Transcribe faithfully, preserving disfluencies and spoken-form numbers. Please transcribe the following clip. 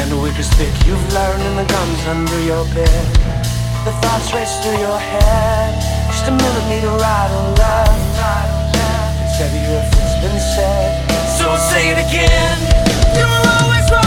And the weakest stick you've learned in the guns under your bed. The thoughts race through your head, just a millimeter right or left. It's heavier if it's been said, so say it again. You were always right.